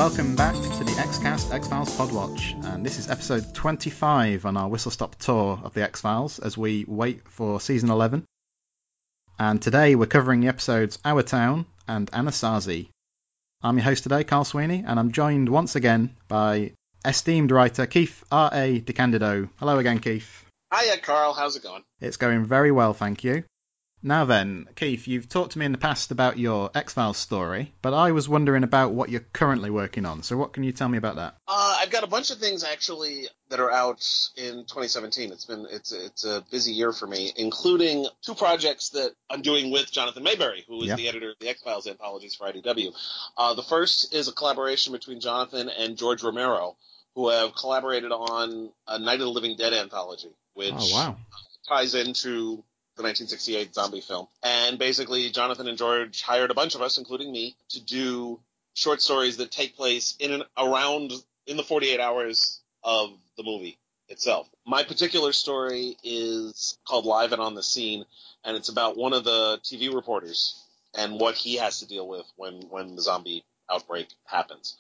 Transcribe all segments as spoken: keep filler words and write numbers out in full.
welcome back to the X-Cast X-Files Podwatch, and this is episode twenty-five on our whistle-stop tour of the X-Files as we wait for season eleven. And today we're covering the episodes Our Town and Anasazi. I'm your host today, Carl Sweeney, and I'm joined once again by esteemed writer Keith R A DeCandido. Hello again, Keith. Hiya, Carl. How's it going? It's going very well, thank you. Now then, Keith, you've talked to me in the past about your X-Files story, but I was wondering about what you're currently working on. So what can you tell me about that? Uh, I've got a bunch of things actually that are out in twenty seventeen. It's been it's it's a busy year for me, including two projects that I'm doing with Jonathan Mayberry, who is Yep. the editor of the X-Files anthologies for I D W. Uh, the first is a collaboration between Jonathan and George Romero, who have collaborated on a Night of the Living Dead anthology, which Oh, wow. ties into the nineteen sixty-eight zombie film. And basically, Jonathan and George hired a bunch of us, including me, to do short stories that take place in and around in the forty-eight hours of the movie itself. My particular story is called Live and on the Scene, and it's about one of the T V reporters and what he has to deal with when, when the zombie outbreak happens.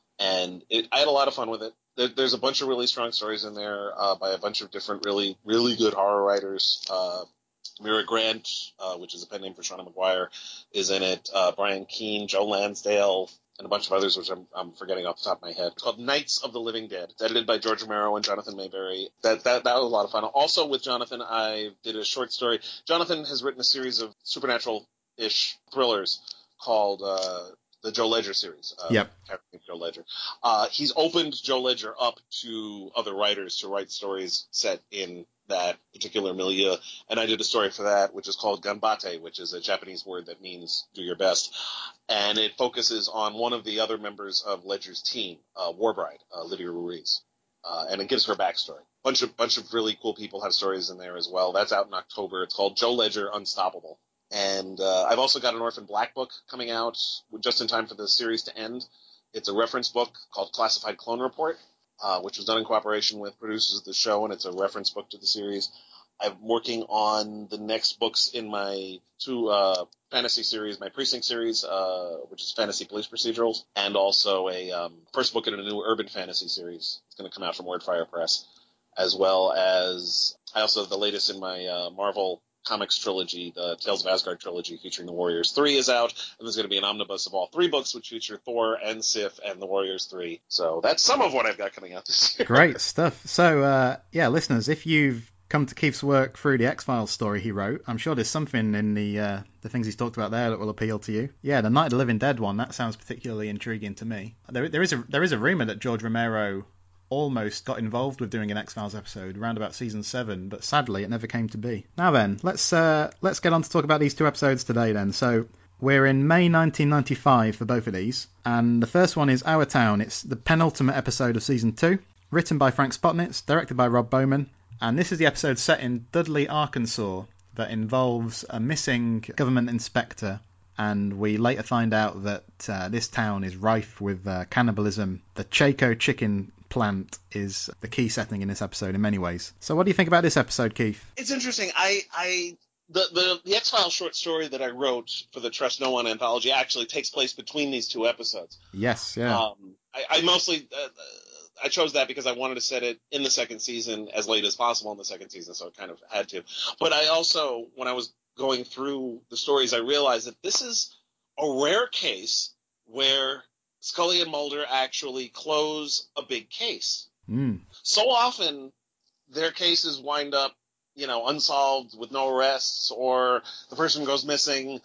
And it, I had a lot of fun with it. There, there's a bunch of really strong stories in there uh, by a bunch of different really, really good horror writers. Uh, Mira Grant, uh, which is a pen name for Shauna McGuire, is in it. Uh, Brian Keene, Joe Lansdale, and a bunch of others, which I'm, I'm forgetting off the top of my head. It's called Knights of the Living Dead. It's edited by George Romero and Jonathan Mayberry. That, that, that was a lot of fun. Also with Jonathan, I did a short story. Jonathan has written a series of supernatural-ish thrillers called uh, the Joe Ledger series. Uh, Yep. Joe Ledger. Uh, he's opened Joe Ledger up to other writers to write stories set in that particular milieu, and I did a story for that, which is called Ganbate, which is a Japanese word that means do your best, and it focuses on one of the other members of Ledger's team, uh, Warbride, uh, Lydia Ruiz, uh, and it gives her backstory. Bunch of bunch of really cool people have stories in there as well. That's out in October. It's called Joe Ledger Unstoppable, and uh, I've also got an Orphan Black book coming out just in time for the series to end. It's a reference book called Classified Clone Report, Uh, which was done in cooperation with producers of the show, and it's a reference book to the series. I'm working on the next books in my two uh, fantasy series, my Precinct series, uh, which is fantasy police procedurals, and also a um, first book in a new urban fantasy series. It's going to come out from Wordfire Press, as well as I also have the latest in my uh, Marvel Comics trilogy, the Tales of Asgard trilogy featuring the Warriors three is out, and there's going to be an omnibus of all three books which feature Thor and Sif and the Warriors three. So that's some of what I've got coming out this year. Great stuff. So, uh, yeah, listeners, if you've come to Keith's work through the X-Files story he wrote, I'm sure there's something in the uh, the things he's talked about there that will appeal to you. Yeah, the Night of the Living Dead one, that sounds particularly intriguing to me. There, there is a there is a rumor that George Romero almost got involved with doing an X-Files episode around about season seven, but sadly it never came to be. Now then, let's uh, let's get on to talk about these two episodes today then. So we're in May nineteen ninety-five for both of these, and the first one is Our Town. It's the penultimate episode of season two, written by Frank Spotnitz, directed by Rob Bowman, and this is the episode set in Dudley, Arkansas, that involves a missing government inspector. And we later find out that uh, this town is rife with uh, cannibalism. The Chaco chicken plant is the key setting in this episode in many ways. So what do you think about this episode, Keith? It's interesting. I, I the, the, the X-Files short story that I wrote for the Trust No One anthology actually takes place between these two episodes. Yes, yeah. Um, I, I mostly... Uh, I chose that because I wanted to set it in the second season as late as possible in the second season, so I kind of had to. But I also, when I was going through the stories, I realized that this is a rare case where Scully and Mulder actually close a big case. Mm. So often their cases wind up, you know, unsolved with no arrests, or the person goes missing,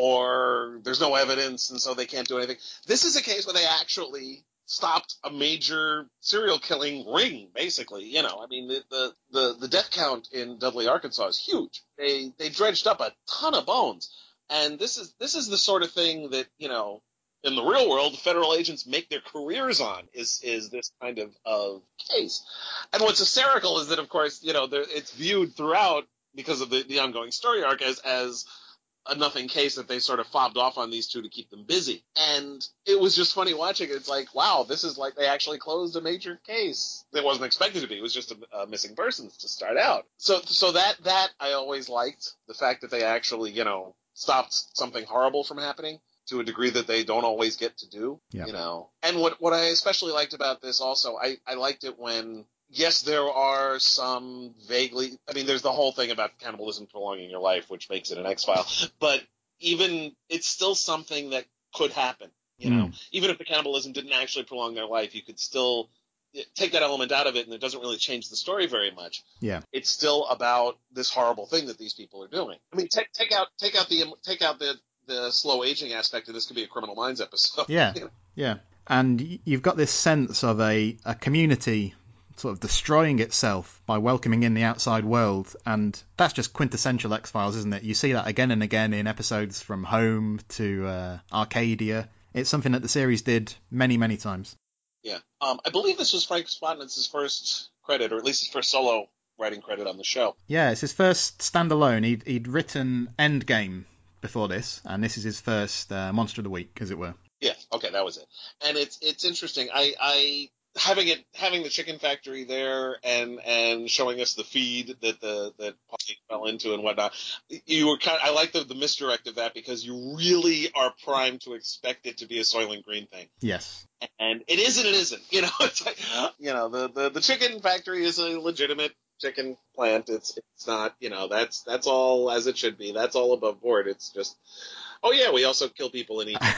or there's no evidence, and so they can't do anything. This is a case where they actually stopped a major serial killing ring, basically. You know, I mean, the, the, the, the death count in Dudley, Arkansas is huge. They they dredged up a ton of bones. And this is this is the sort of thing that, you know, in the real world, federal agents make their careers on, is is this kind of, of case. And what's hysterical is that, of course, you know, there, it's viewed throughout, because of the, the ongoing story arc, as as a nothing case that they sort of fobbed off on these two to keep them busy. And it was just funny watching it. It's like, wow, this is like they actually closed a major case. It wasn't expected to be. It was just a, a missing persons to start out. So so that that I always liked, the fact that they actually, you know, stopped something horrible from happening. to a degree that they don't always get to do. Yeah. You know, and what what I especially liked about this also, I I liked it when. Yes, there are some vaguely. I mean, there's the whole thing about cannibalism prolonging your life, which makes it an X-File. But even it's still something that could happen. You know, Mm. even if the cannibalism didn't actually prolong their life, you could still take that element out of it, and it doesn't really change the story very much. Yeah. It's still about this horrible thing that these people are doing. I mean, take take out take out the take out the the slow aging aspect, and this could be a Criminal Minds episode. Yeah. You know? Yeah. And y- you've got this sense of a, a community sort of destroying itself by welcoming in the outside world, and that's just quintessential X-Files, isn't it? You see that again and again in episodes from Home to uh, Arcadia. It's something that the series did many, many times. Yeah. Um, I believe this was Frank Spotnitz's first credit, or at least his first solo writing credit on the show. Yeah, it's his first standalone. He'd, he'd written Endgame before this, and this is his first uh, Monster of the Week, as it were. Yeah, okay, that was it. And it's it's interesting. I, I having it having the chicken factory there and and showing us the feed that the that Pauline fell into and whatnot. You were kind of, I like the, the misdirect of that because you really are primed to expect it to be a Soylent Green thing. Yes. And it is and it isn't. You know, it's like, you know, the, the, the chicken factory is a legitimate chicken plant. It's it's not, you know, that's that's all as it should be. That's all above board. It's just, oh yeah, we also kill people and eat them.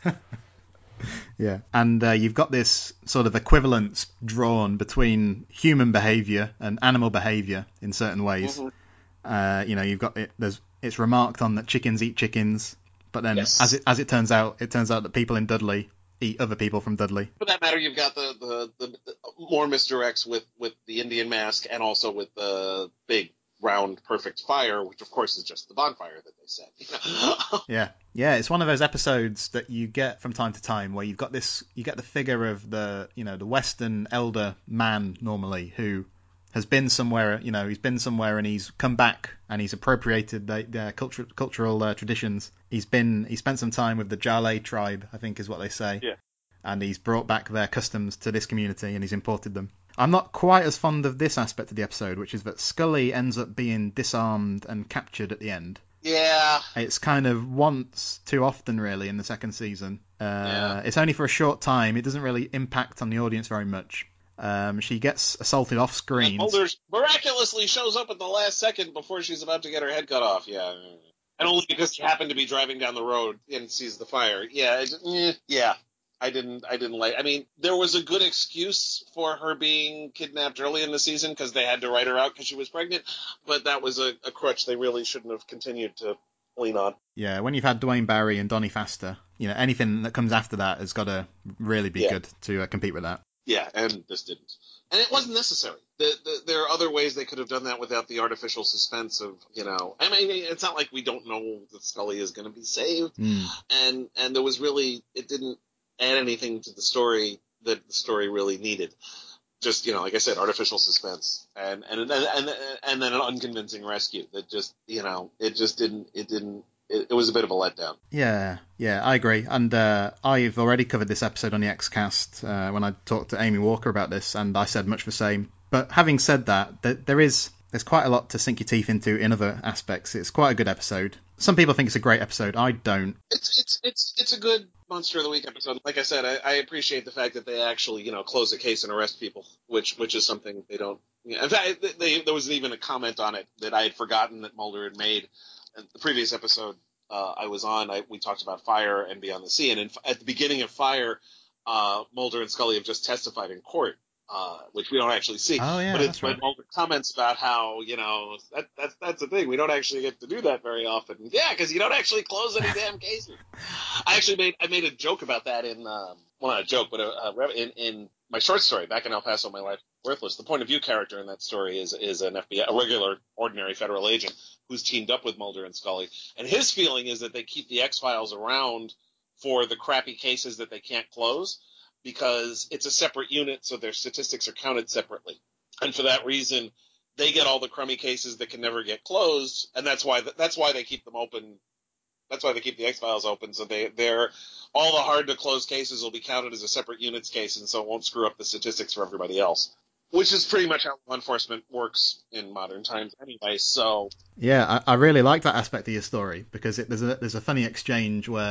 Yeah, and uh, you've got this sort of equivalence drawn between human behaviour and animal behaviour in certain ways. Mm-hmm. Uh, you know, you've got it. There's it's remarked on that chickens eat chickens, but then Yes. as it as it turns out, it turns out that people in Dudley eat other people from Dudley. For that matter, you've got the, the, the, the more misdirects with, with the Indian mask and also with the big round perfect fire, which of course is just the bonfire that they set. You know? Yeah, yeah, it's one of those episodes that you get from time to time where you've got this, you get the figure of the, you know, the Western elder man normally who has been somewhere, you know, he's been somewhere and he's come back and he's appropriated the, the culture, cultural uh, traditions. He's been, he spent some time with the Jale tribe, I think is what they say. Yeah. And he's brought back their customs to this community and he's imported them. I'm not quite as fond of this aspect of the episode, which is that Scully ends up being disarmed and captured at the end. Yeah. It's kind of once too often, really, in the second season. Uh, Yeah. It's only for a short time. It doesn't really impact on the audience very much. Um, she gets assaulted off screen. And Mulder miraculously shows up at the last second before she's about to get her head cut off. Yeah. And only because she happened to be driving down the road and sees the fire. Yeah. It, eh, yeah. I didn't. I didn't like. I mean, there was a good excuse for her being kidnapped early in the season because they had to write her out because she was pregnant, but that was a, a crutch they really shouldn't have continued to lean on. Yeah, when you've had Dwayne Barry and Donnie Faster, you know, anything that comes after that has got to really be Yeah. good to uh, compete with that. Yeah, and this didn't. And it wasn't necessary. The, the, there are other ways they could have done that without the artificial suspense of, you know, I mean, it's not like we don't know that Scully is going to be saved. Mm. And and there was really, it didn't add anything to the story that the story really needed. Just, you know, like I said, artificial suspense and and and and, and then an unconvincing rescue that just, you know, it just didn't, it didn't, it, it was a bit of a letdown. Yeah, yeah, I agree. And uh, I've already covered this episode on the Xcast uh, when I talked to Amy Walker about this, and I said much the same. But having said that, th- there is there's quite a lot to sink your teeth into in other aspects. It's quite a good episode. Some people think it's a great episode. I don't. It's it's it's it's a good Monster of the Week episode. Like I said, I, I appreciate the fact that they actually, you know, close a case and arrest people, which which is something they don't. You know, in fact, they, they, there was even a comment on it that I had forgotten that Mulder had made. In the previous episode uh, I was on, I, we talked about Fire and Beyond the Sea, and in, at the beginning of Fire, uh, Mulder and Scully have just testified in court. Uh, which we don't actually see. Oh, yeah, but it's that's right. when Mulder comments about how, you know, that, that's that's the thing. We don't actually get to do that very often. Yeah, because you don't actually close any damn cases. I actually made I made a joke about that in, um, well, not a joke, but a, a, in, in my short story, Back in El Paso, My Life Worthless. The point of view character in that story is is an F B I, a regular, ordinary federal agent who's teamed up with Mulder and Scully. And his feeling is that they keep the X-Files around for the crappy cases that they can't close, because it's a separate unit, so their statistics are counted separately. And for that reason, they get all the crummy cases that can never get closed, and that's why that's why they keep them open. That's why they keep the X-Files open, so they they're all the hard to close cases will be counted as a separate units case, and so it won't screw up the statistics for everybody else. Which is pretty much how law enforcement works in modern times anyway. So Yeah, I, I really like that aspect of your story because it, there's a there's a funny exchange where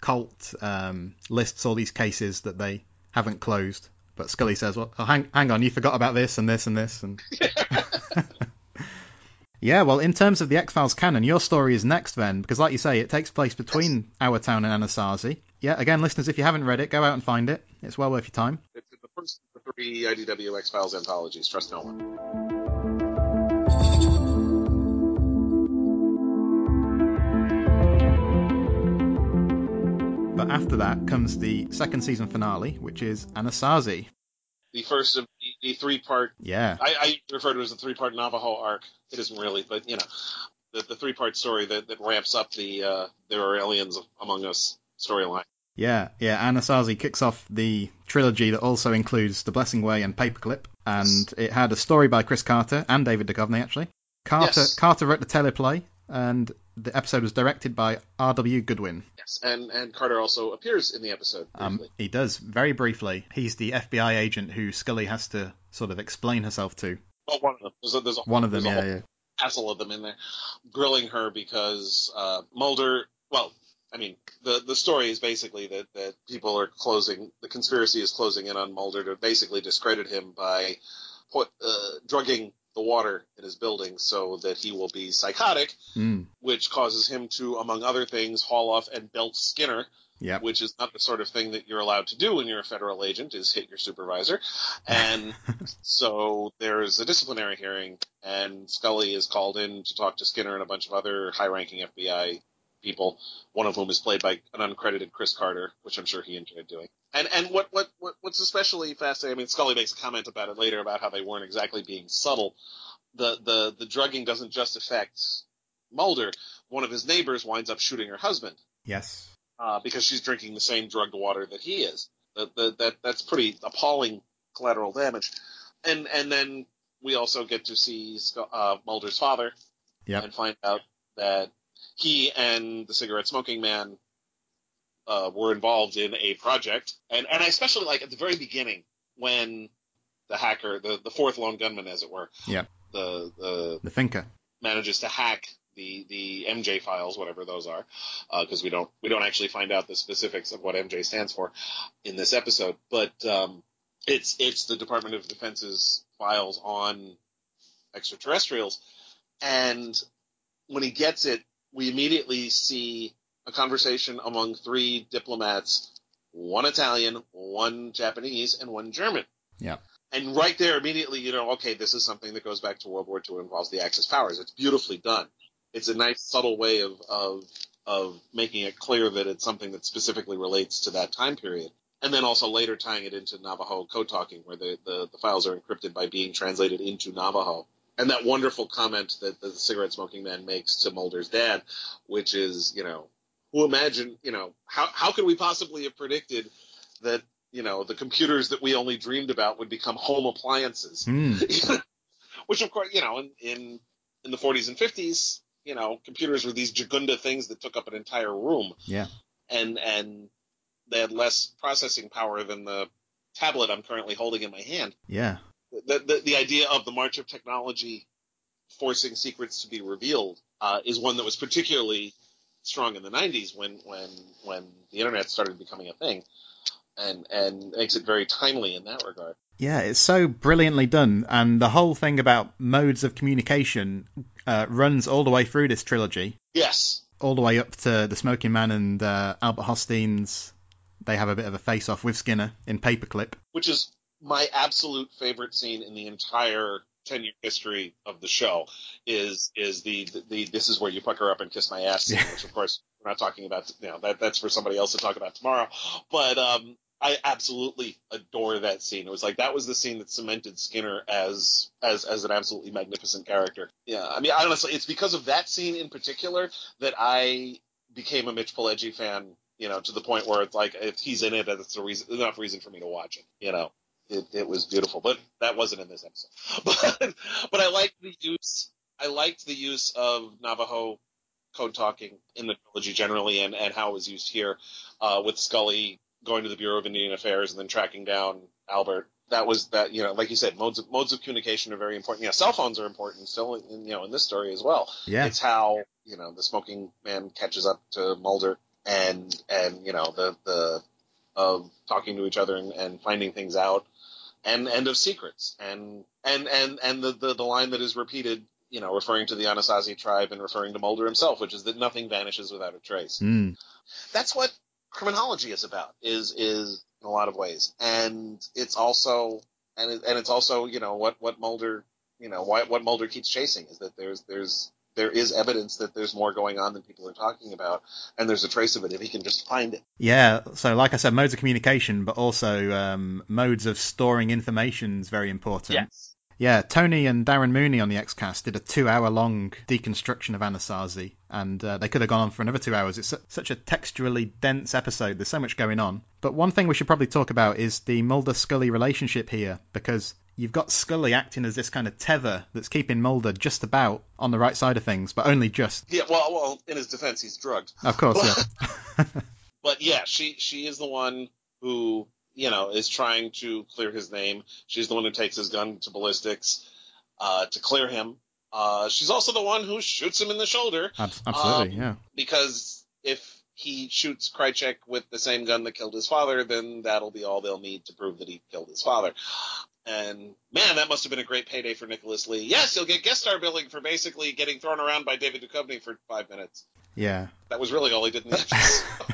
Colt um, lists all these cases that they haven't closed, but Scully says, "Well, oh, hang, hang on, you forgot about this and this and this." And yeah, well, in terms of the X-Files canon, your story is next then, because like you say, it takes place between Yes. Our Town and Anasazi. Yeah, again, listeners, if you haven't read it, go out and find it. It's well worth your time. It's the first of the three I D W X-Files anthologies. Trust no one. But after that comes the second season finale, which is Anasazi. The first of the, the three-part. Yeah. I, I refer to it as the three-part Navajo arc. It isn't really, but you know, the, the three-part story that, that ramps up the uh, There Are Aliens Among Us storyline. Yeah, yeah. Anasazi kicks off the trilogy that also includes The Blessing Way and Paperclip, and Yes. it had a story by Chris Carter and David Duchovny actually. Carter Yes. Carter wrote the teleplay, and the episode was directed by R W Goodwin. Yes, and and Carter also appears in the episode briefly. Um, he does, very briefly. He's the F B I agent who Scully has to sort of explain herself to. Well, one of them. There's a, there's a, One of them, there's a yeah, whole yeah. hassle of them in there, grilling her because uh, Mulder. Well, I mean, the the story is basically that that people are closing. The conspiracy is closing in on Mulder to basically discredit him by put, uh, drugging the water in his building so that he will be psychotic, Mm, which causes him to, among other things, haul off and belt Skinner. yeah. Which is not the sort of thing that you're allowed to do when you're a federal agent, is hit your supervisor. And so there's a disciplinary hearing, and Scully is called in to talk to Skinner and a bunch of other high-ranking F B I people, one of whom is played by an uncredited Chris Carter, which I'm sure he enjoyed doing. And and what, what, what what's especially fascinating, I mean, Scully makes a comment about it later about how they weren't exactly being subtle. The, the, the drugging doesn't just affect Mulder. One of his neighbors winds up shooting her husband. Yes. Uh, because she's drinking the same drugged water that he is. That, that, that that's pretty appalling collateral damage. And and then we also get to see uh, Mulder's father, Yep. and find out that he and the cigarette smoking man uh, were involved in a project. And and I especially like at the very beginning when the hacker, the, the fourth lone gunman, as it were, Yep. the the The thinker. manages to hack the the M J files, whatever those are, because uh, we don't we don't actually find out the specifics of what M J stands for in this episode. But um, it's it's the Department of Defense's files on extraterrestrials, and when he gets it, we immediately see a conversation among three diplomats, one Italian, one Japanese, and one German. Yeah. And right there, immediately, you know, okay, this is something that goes back to World War Two and involves the Axis powers. It's beautifully done. It's a nice, subtle way of, of of making it clear that it's something that specifically relates to that time period. And then also later tying it into Navajo code talking, where the, the, the files are encrypted by being translated into Navajo. And that wonderful comment that the cigarette smoking man makes to Mulder's dad, which is, you know, who imagine, you know, how how could we possibly have predicted that, you know, the computers that we only dreamed about would become home appliances? Mm. Which, of course, you know, in, in in the forties and fifties, you know, computers were these Jagunda things that took up an entire room. Yeah. And and they had less processing power than the tablet I'm currently holding in my hand. Yeah. The the, the idea of the march of technology forcing secrets to be revealed uh, is one that was particularly strong in the nineties when when when the internet started becoming a thing, and and makes it very timely in that regard. Yeah, it's so brilliantly done, and the whole thing about modes of communication uh, runs all the way through this trilogy. Yes. All the way up to the Smoking Man and uh, Albert Hostein's. They have a bit of a face-off with Skinner in Paperclip. Which is my absolute favorite scene in the entire ten-year history of the show, is is the, the, the this is where you pucker up and kiss my ass scene, which, of course, we're not talking about, you know, that that's for somebody else to talk about tomorrow. But um, I absolutely adore that scene. It was like, that was the scene that cemented Skinner as as as an absolutely magnificent character. Yeah, I mean, honestly, it's because of that scene in particular that I became a Mitch Pileggi fan, you know, to the point where it's like, if he's in it, it's a reason, enough reason for me to watch it, you know. It, it was beautiful, but that wasn't in this episode. But but I liked the use. I liked the use of Navajo code talking in the trilogy generally, and, and how it was used here, uh, with Scully going to the Bureau of Indian Affairs and then tracking down Albert. That was that, you know, like you said, modes of modes of communication are very important. You know, cell phones are important still, in, you know, in this story as well. Yeah. It's how, you know, the smoking man catches up to Mulder and and you know the the of talking to each other and, and finding things out, and and of secrets, and and and and the, the the line that is repeated, you know, referring to the Anasazi tribe and referring to Mulder himself, which is that nothing vanishes without a trace. Mm. That's what criminology is about, is is in a lot of ways, and it's also and it, and it's also you know what what Mulder you know why, what Mulder keeps chasing is that there's there's there is evidence that there's more going on than people are talking about, and there's a trace of it if he can just find it. Yeah, so like I said, modes of communication, but also um, modes of storing information is very important. Yes. Yeah, Tony and Darren Mooney on the X-Cast did a two-hour-long deconstruction of Anasazi, and uh, they could have gone on for another two hours. It's su- such a texturally dense episode. There's so much going on. But one thing we should probably talk about is the Mulder-Scully relationship here, because you've got Scully acting as this kind of tether that's keeping Mulder just about on the right side of things, but only just. Yeah, well, well, in his defense, he's drugged. Of course, but, yeah. But yeah, she she is the one who, you know, is trying to clear his name. She's the one who takes his gun to ballistics uh, to clear him. Uh, she's also the one who shoots him in the shoulder. Ab- absolutely, um, yeah. Because if he shoots Krychek with the same gun that killed his father, then that'll be all they'll need to prove that he killed his father. And man, that must have been a great payday for Nicholas Lee. Yes, he'll get guest star billing for basically getting thrown around by David Duchovny for five minutes. Yeah. That was really all he did in the episode.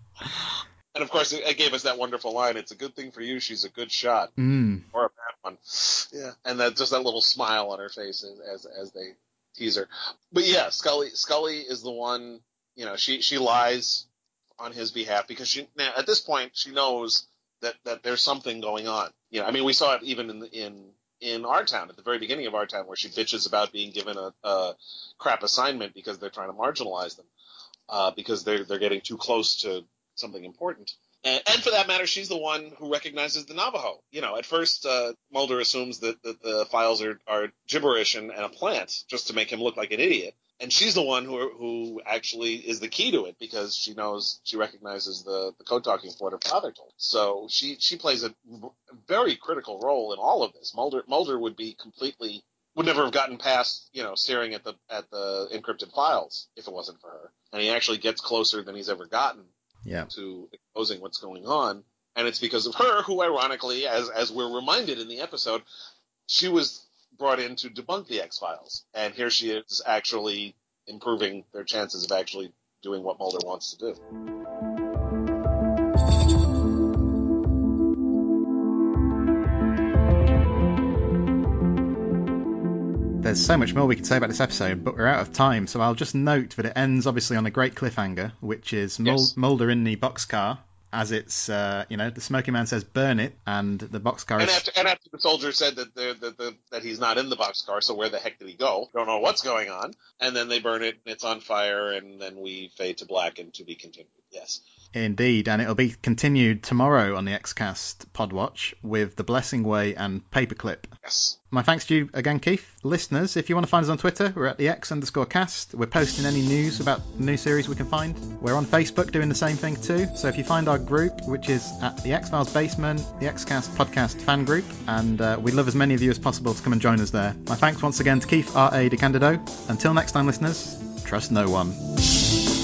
And of course, it gave us that wonderful line. It's a good thing for you. She's a good shot, Mm. or a bad one. Yeah, and that just that little smile on her face as as, as they tease her. But yeah, Scully Scully is the one. You know, she she lies on his behalf because she now at this point she knows that that there's something going on. You know, I mean, we saw it even in in in Our Town at the very beginning of Our Town, where she bitches about being given a, a crap assignment because they're trying to marginalize them uh, because they're they're getting too close to something important. And, and for that matter, she's the one who recognizes the Navajo. You know, at first, uh, Mulder assumes that, that the files are, are gibberish and, and a plant just to make him look like an idiot. And she's the one who who actually is the key to it because she knows, she recognizes the, the code talking for what her father told. So she, she plays a very critical role in all of this. Mulder Mulder would be completely, would never have gotten past, you know, staring at the at the encrypted files if it wasn't for her. And he actually gets closer than he's ever gotten. Yeah. To exposing what's going on, and it's because of her who, ironically, as as we're reminded in the episode, she was brought in to debunk the X-Files, and here she is actually improving their chances of actually doing what Mulder wants to do. There's so much more we could say about this episode, but we're out of time, so I'll just note that it ends obviously on a great cliffhanger, which is Mul- Yes. Mulder in the boxcar, as it's, uh, you know, the smoking man says, burn it, and the boxcar And is... after, and after the soldier said that, the, the, the, that he's not in the boxcar, so where the heck did he go? Don't know what's going on. And then they burn it, and it's on fire, and then we fade to black and to be continued. Yes. Indeed, and it'll be continued tomorrow on the X-Cast Podwatch with The Blessing Way and Paperclip. Yes. My thanks to you again, Keith. Listeners, if you want to find us on Twitter, we're at the X underscore cast. We're posting any news about the new series we can find. We're on Facebook doing the same thing too. So if you find our group, which is at the X-Files Basement, the X-Cast Podcast Fan Group, and uh, we'd love as many of you as possible to come and join us there. My thanks once again to Keith R A. DeCandido. Until next time, listeners, trust no one.